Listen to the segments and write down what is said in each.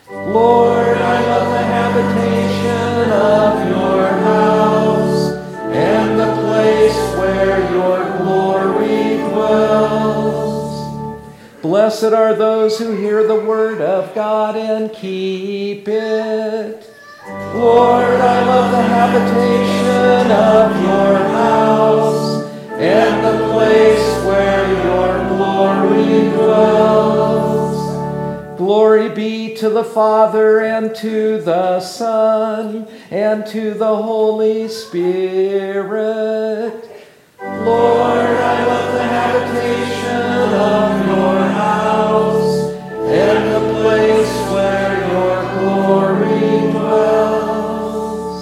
Lord, I love the habitation of your house and the place where your glory dwells. Blessed are those who hear the word of God and keep it. Lord, I love the habitation of your house and the place where your glory dwells. Glory be to the Father, and to the Son, and to the Holy Spirit. Lord, I love the habitation of your house, and the place where your glory dwells.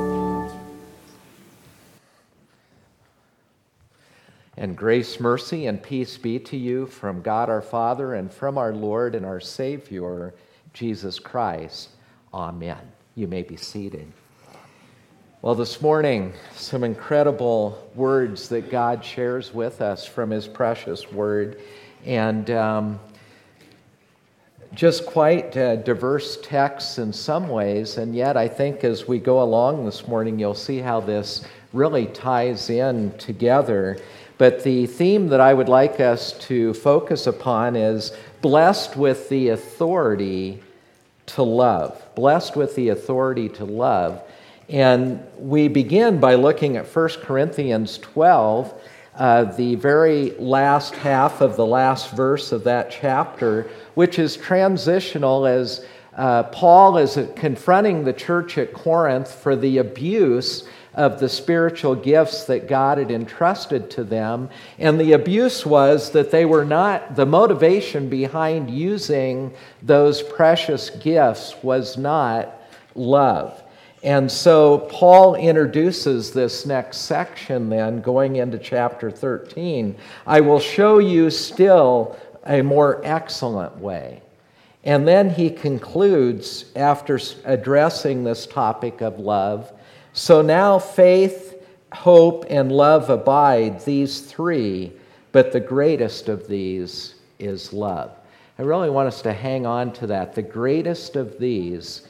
And grace, mercy, and peace be to you from God our Father and from our Lord and our Savior, Jesus Christ. Amen. You may be seated. Well, this morning, some incredible words that God shares with us from His precious Word, and just quite diverse texts in some ways, and yet I think as we go along this morning, you'll see how this really ties in together. But the theme that I would like us to focus upon is blessed with the authority to love. Blessed with the authority to love. And we begin by looking at 1 Corinthians 12, the very last half of the last verse of that chapter, which is transitional as Paul is confronting the church at Corinth for the abuse of the spiritual gifts that God had entrusted to them. And the abuse was that they were not, the motivation behind using those precious gifts was not love. And so Paul introduces this next section then, going into chapter 13. I will show you still a more excellent way. And then he concludes, after addressing this topic of love, so now faith, hope, and love abide, these three, but the greatest of these is love. I really want us to hang on to that. The greatest of these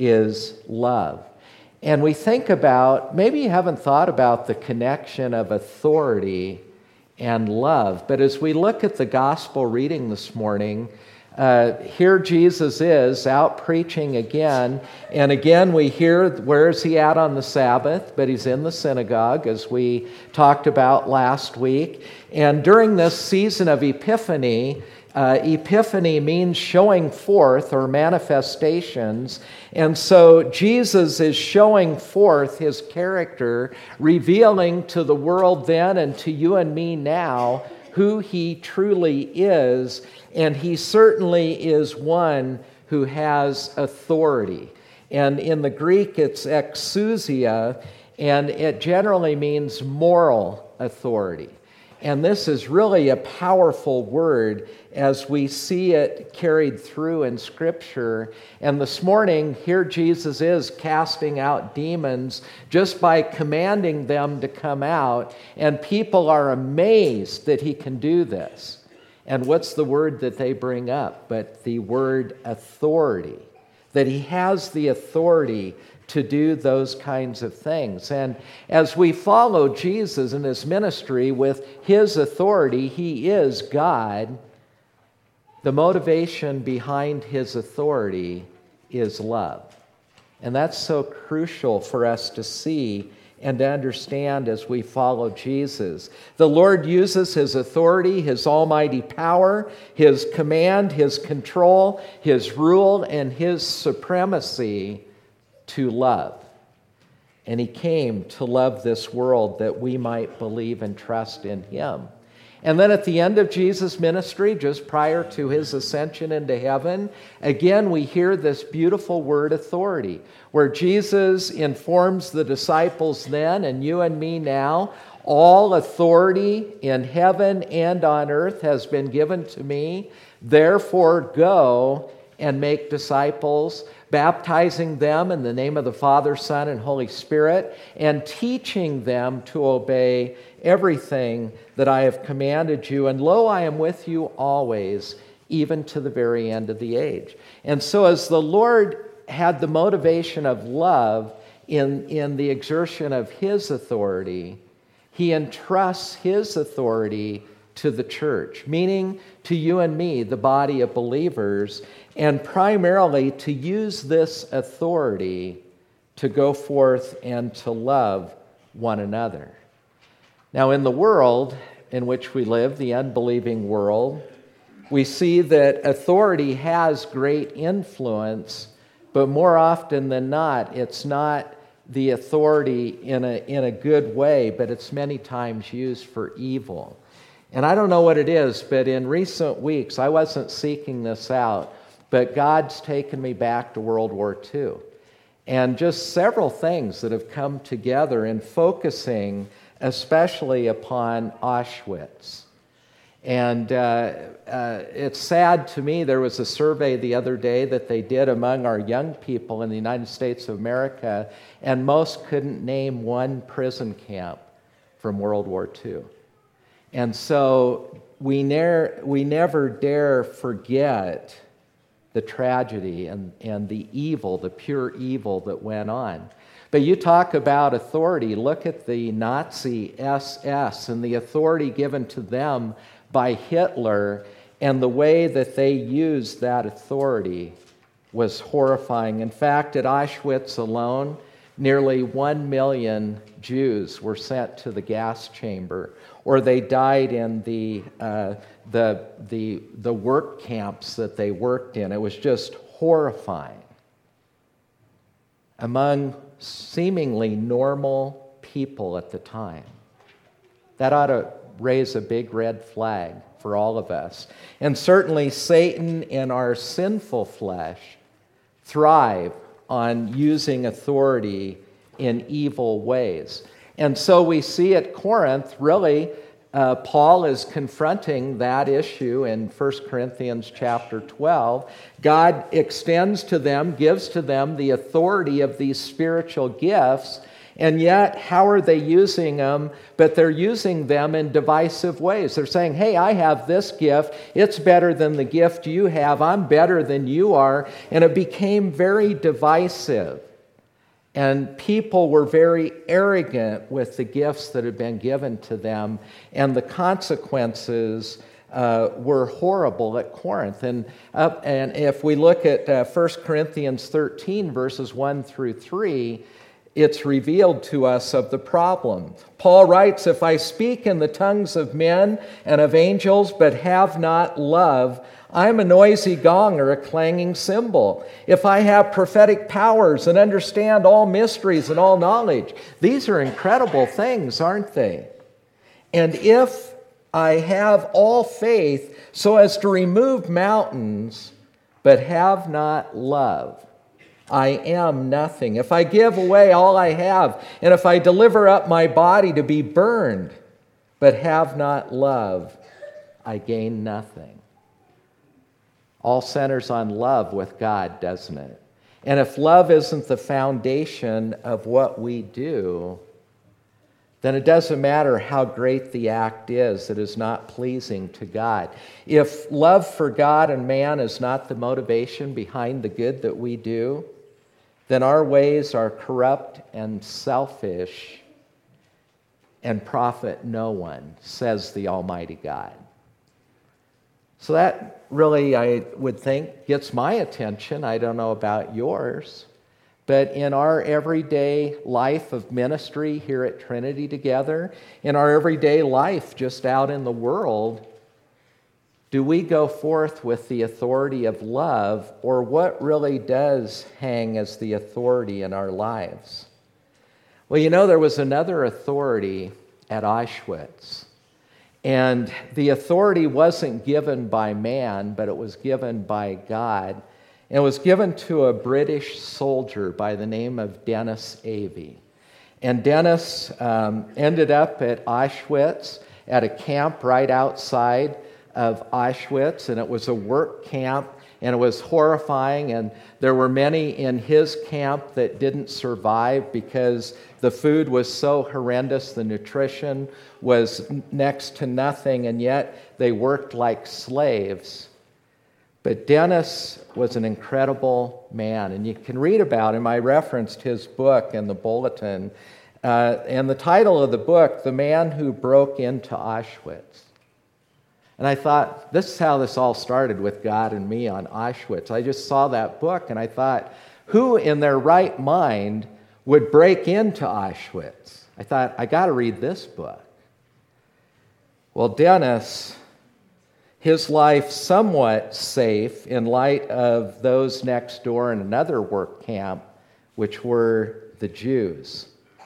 is love. And we think about, maybe you haven't thought about the connection of authority and love, but as we look at the gospel reading this morning, here Jesus is out preaching again, and again we hear, where is he at on the Sabbath? But he's in the synagogue, as we talked about last week. And during this season of Epiphany, Epiphany means showing forth or manifestations, and so Jesus is showing forth his character, revealing to the world then and to you and me now who he truly is, and he certainly is one who has authority. And in the Greek, it's exousia, and it generally means moral authority. And this is really a powerful word as we see it carried through in Scripture. And this morning, here Jesus is casting out demons just by commanding them to come out. And people are amazed that he can do this. And what's the word that they bring up? But the word authority. That he has the authority to do those kinds of things. And as we follow Jesus in his ministry with his authority, he is God. The motivation behind his authority is love. And that's so crucial for us to see and to understand as we follow Jesus. The Lord uses his authority, his almighty power, his command, his control, his rule, and his supremacy to love. And he came to love this world that we might believe and trust in him. And then at the end of Jesus' ministry, just prior to his ascension into heaven, again we hear this beautiful word authority, where Jesus informs the disciples then, and you and me now, all authority in heaven and on earth has been given to me. Therefore go and make disciples, baptizing them in the name of the Father, Son, and Holy Spirit, and teaching them to obey everything that I have commanded you. And lo, I am with you always, even to the very end of the age. And so as the Lord had the motivation of love in the exertion of his authority, he entrusts his authority to the church, meaning to you and me, the body of believers, and primarily to use this authority to go forth and to love one another. Now, in the world in which we live, the unbelieving world, we see that authority has great influence, but more often than not, it's not the authority in a good way, but it's many times used for evil. And I don't know what it is, but in recent weeks, I wasn't seeking this out, but God's taken me back to World War II. And just several things that have come together in focusing especially upon Auschwitz. And it's sad to me, there was a survey the other day that they did among our young people in the United States of America, and most couldn't name one prison camp from World War II. And so we never dare forget the tragedy and the evil, the pure evil that went on. But you talk about authority. Look at the Nazi SS and the authority given to them by Hitler, and the way that they used that authority was horrifying. In fact, at Auschwitz alone, nearly 1 million Jews were sent to the gas chamber, or they died in the work camps that they worked in. It was just horrifying. Among seemingly normal people at the time. That ought to raise a big red flag for all of us. And certainly Satan and our sinful flesh thrive on using authority in evil ways. And so we see at Corinth, really, Paul is confronting that issue in 1 Corinthians chapter 12. God extends to them, gives to them the authority of these spiritual gifts, and yet how are they using them? But they're using them in divisive ways. They're saying, hey, I have this gift. It's better than the gift you have. I'm better than you are. And it became very divisive. And people were very arrogant with the gifts that had been given to them, and the consequences were horrible at Corinth. And if we look at 1 Corinthians 13, verses 1 through 3, it's revealed to us of the problem. Paul writes, if I speak in the tongues of men and of angels, but have not love, I am a noisy gong or a clanging cymbal. If I have prophetic powers and understand all mysteries and all knowledge, these are incredible things, aren't they? And if I have all faith so as to remove mountains, but have not love, I am nothing. If I give away all I have, and if I deliver up my body to be burned, but have not love, I gain nothing. All centers on love with God, doesn't it? And if love isn't the foundation of what we do, then it doesn't matter how great the act is, it is not pleasing to God. If love for God and man is not the motivation behind the good that we do, then our ways are corrupt and selfish and profit no one, says the Almighty God. So that really, I would think, gets my attention. I don't know about yours. But in our everyday life of ministry here at Trinity together, in our everyday life just out in the world, do we go forth with the authority of love, or what really does hang as the authority in our lives? Well, you know, there was another authority at Auschwitz. And the authority wasn't given by man, but it was given by God. And it was given to a British soldier by the name of Denis Avey. And Denis ended up at Auschwitz at a camp right outside of Auschwitz, and it was a work camp, and it was horrifying, and there were many in his camp that didn't survive because the food was so horrendous, the nutrition was next to nothing, and yet they worked like slaves. But Dennis was an incredible man, and you can read about him. I referenced his book in the bulletin, and the title of the book, The Man Who Broke into Auschwitz. And I thought, this is how this all started with God and me on Auschwitz. I just saw that book, and I thought, who in their right mind would break into Auschwitz? I thought, I got to read this book. Well, Dennis, his life somewhat safe in light of those next door in another work camp, which were the Jews.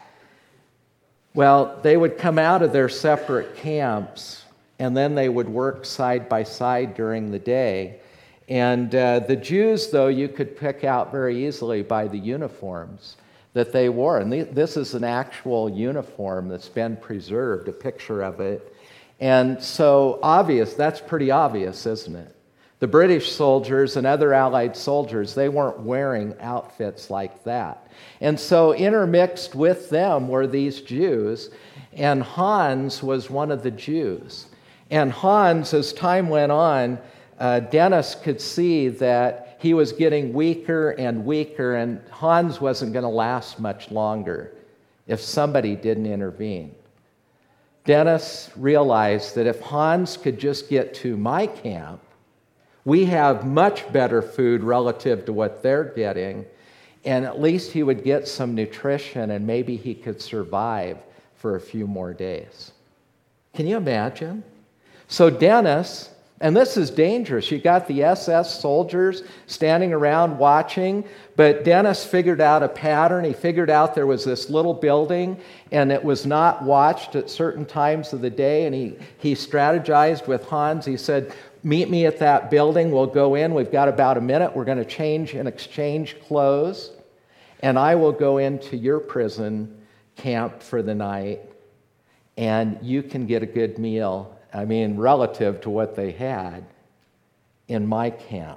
Well, they would come out of their separate camps, and then they would work side by side during the day. And the Jews, though, you could pick out very easily by the uniforms that they wore. And this is an actual uniform that's been preserved, a picture of it. And so that's pretty obvious, isn't it? The British soldiers and other Allied soldiers, they weren't wearing outfits like that. And so intermixed with them were these Jews, and Hans was one of the Jews. And Hans, as time went on, Dennis could see that he was getting weaker and weaker, and Hans wasn't going to last much longer if somebody didn't intervene. Dennis realized that if Hans could just get to my camp, we have much better food relative to what they're getting, and at least he would get some nutrition and maybe he could survive for a few more days. Can you imagine? So Dennis, and this is dangerous. You got the SS soldiers standing around watching, but Dennis figured out a pattern. He figured out there was this little building, and it was not watched at certain times of the day, and he strategized with Hans. He said, meet me at that building. We'll go in. We've got about a minute. We're going to change and exchange clothes, and I will go into your prison camp for the night, and you can get a good meal. I mean, relative to what they had in my camp.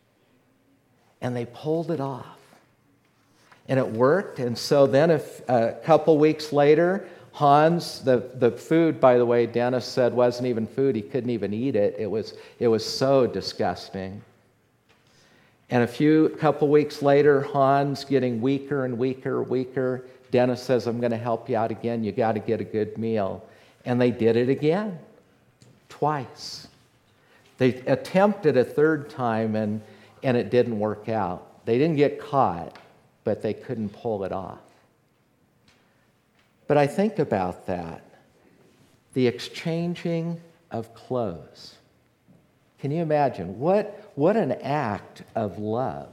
And they pulled it off. And it worked. And so then a couple weeks later, Hans, the food, by the way, Dennis said wasn't even food. He couldn't even eat it. It was so disgusting. And a couple weeks later, Hans getting weaker and weaker. Dennis says, I'm going to help you out again. You got to get a good meal. And they did it again. Twice. They attempted a third time, and it didn't work out. They didn't get caught, but they couldn't pull it off. But I think about that. The exchanging of clothes. Can you imagine? What an act of love.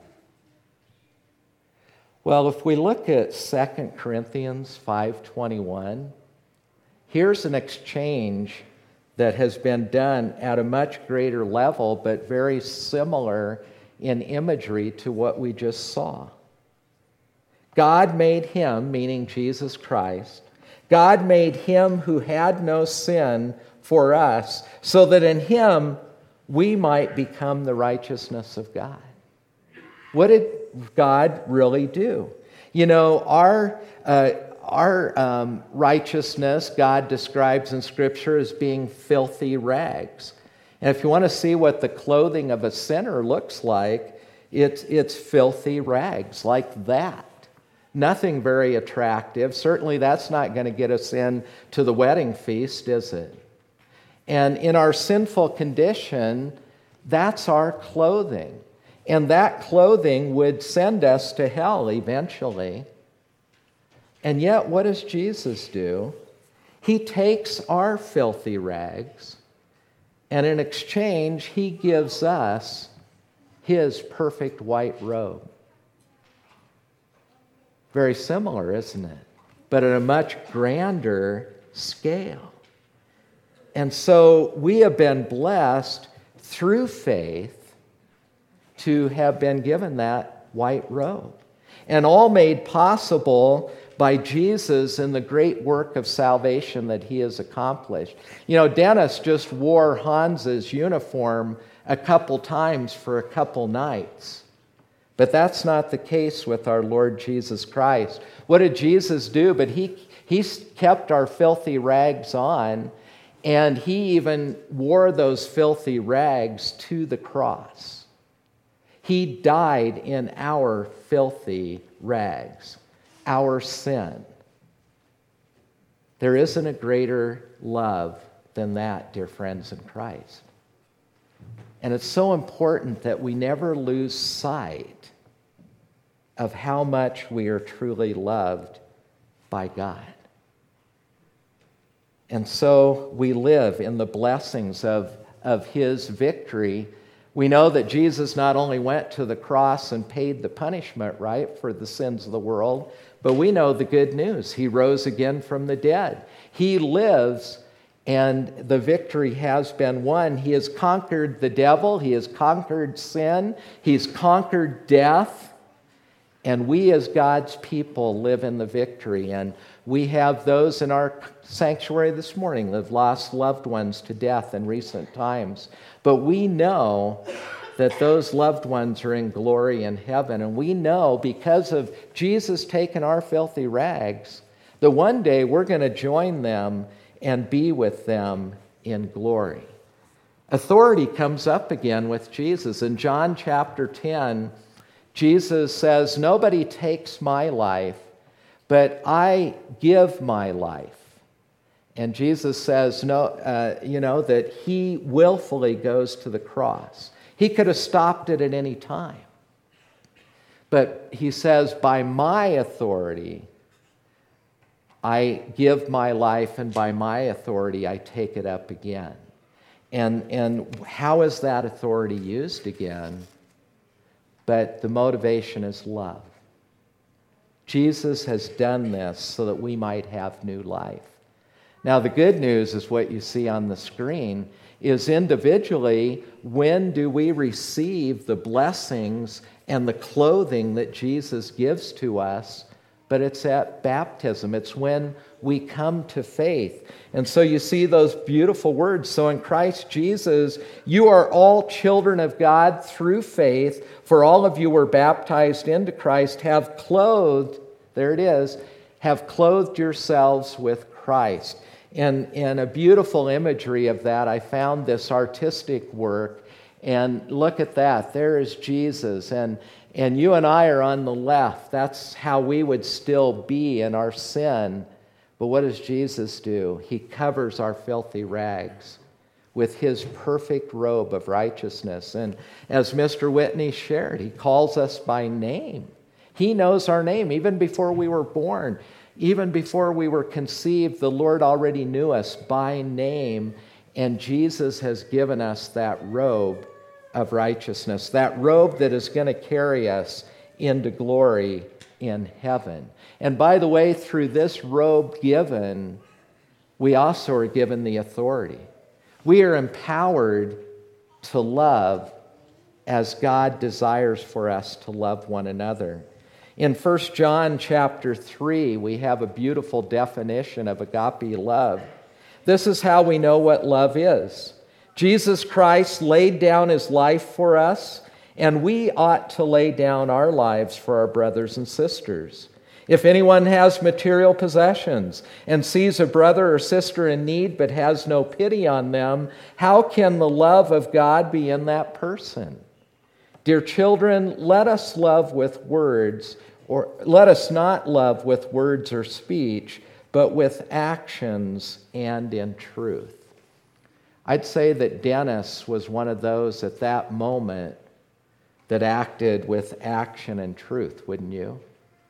Well, if we look at 2 Corinthians 5:21, here's an exchange that has been done at a much greater level, but very similar in imagery to what we just saw. God made him, meaning Jesus Christ, God made him who had no sin for us, so that in him we might become the righteousness of God. What did God really do? You know, our righteousness, God describes in Scripture as being filthy rags. And if you want to see what the clothing of a sinner looks like, it's filthy rags like that. Nothing very attractive. Certainly that's not going to get us in to the wedding feast, is it? And in our sinful condition, that's our clothing. And that clothing would send us to hell eventually. And yet, what does Jesus do? He takes our filthy rags, and in exchange, he gives us his perfect white robe. Very similar, isn't it? But at a much grander scale. And so we have been blessed through faith to have been given that white robe. And all made possible by Jesus and the great work of salvation that he has accomplished. You know, Dennis just wore Hans's uniform a couple times for a couple nights. But that's not the case with our Lord Jesus Christ. What did Jesus do? But he kept our filthy rags on, and he even wore those filthy rags to the cross. He died in our filthy rags, our sin. There isn't a greater love than that, dear friends in Christ. And it's so important that we never lose sight of how much we are truly loved by God. And so we live in the blessings of his victory. We know that Jesus not only went to the cross and paid the punishment, right, for the sins of the world, but we know the good news. He rose again from the dead. He lives, and the victory has been won. He has conquered the devil. He has conquered sin. He's conquered death. And we as God's people live in the victory. And we have those in our sanctuary this morning that have lost loved ones to death in recent times. But we know that those loved ones are in glory in heaven. And we know, because of Jesus taking our filthy rags, that one day we're going to join them and be with them in glory. Authority comes up again with Jesus. In John chapter 10, Jesus says, "Nobody takes my life, but I give my life." And Jesus says, that he willfully goes to the cross. He could have stopped it at any time. But he says, by my authority, I give my life, and by my authority, I take it up again. And how is that authority used again? But the motivation is love. Jesus has done this so that we might have new life. Now, the good news is what you see on the screen is individually, when do we receive the blessings and the clothing that Jesus gives to us? But it's at baptism. It's when we come to faith. And so you see those beautiful words. So in Christ Jesus, you are all children of God through faith. For all of you were baptized into Christ, have clothed, there it is, have clothed yourselves with Christ. And a beautiful imagery of that, I found this artistic work. And look at that. There is Jesus. And you and I are on the left. That's how we would still be in our sin. But what does Jesus do? He covers our filthy rags with his perfect robe of righteousness. And as Mr. Whitney shared, he calls us by name. He knows our name even before we were born. Even before we were conceived, the Lord already knew us by name. And Jesus has given us that robe of righteousness, that robe that is going to carry us into glory in heaven. And by the way, through this robe given, we also are given the authority. We are empowered to love as God desires for us to love one another. In 1 John chapter 3, we have a beautiful definition of agape love. This is how we know what love is. Jesus Christ laid down his life for us, and we ought to lay down our lives for our brothers and sisters. If anyone has material possessions and sees a brother or sister in need but has no pity on them, how can the love of God be in that person? Dear children, let us love with words, or let us not love with words or speech, but with actions and in truth. I'd say that Dennis was one of those at that moment that acted with action and truth, wouldn't you?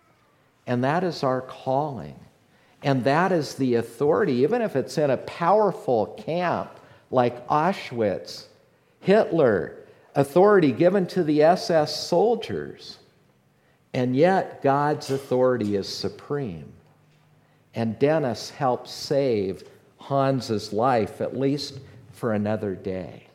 And that is our calling. And that is the authority, even if it's in a powerful camp like Auschwitz, Hitler, authority given to the SS soldiers. And yet God's authority is supreme. And Dennis helped save Hans's life, at least for another day.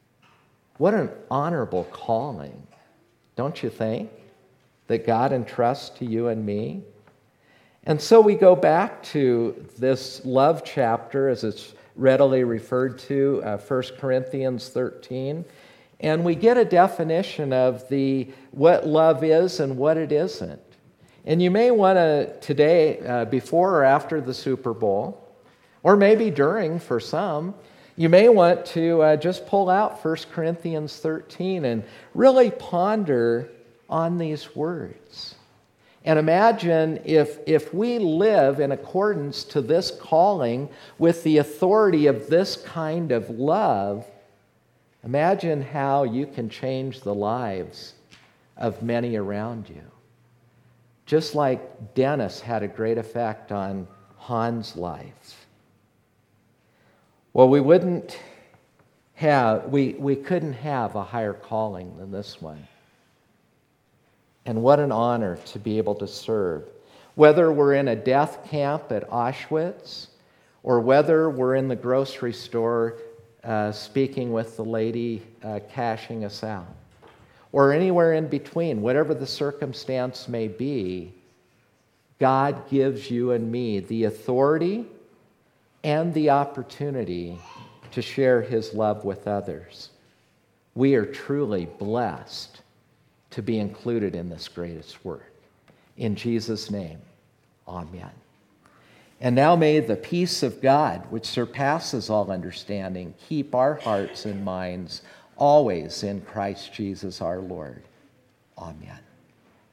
What an honorable calling, don't you think, that God entrusts to you and me? And so we go back to this love chapter, as it's readily referred to, 1 Corinthians 13, and we get a definition of what love is and what it isn't. And you may want to today, before or after the Super Bowl, or maybe during for some, You may want to just pull out 1 Corinthians 13 and really ponder on these words. And imagine if we live in accordance to this calling with the authority of this kind of love, imagine how you can change the lives of many around you. Just like Dennis had a great effect on Hans' life. Well, we couldn't have a higher calling than this one. And what an honor to be able to serve. Whether we're in a death camp at Auschwitz, or whether we're in the grocery store speaking with the lady cashing us out, or anywhere in between, whatever the circumstance may be, God gives you and me the authority and the opportunity to share His love with others. We are truly blessed to be included in this greatest work. In Jesus' name, amen. And now may the peace of God, which surpasses all understanding, keep our hearts and minds always in Christ Jesus our Lord. Amen.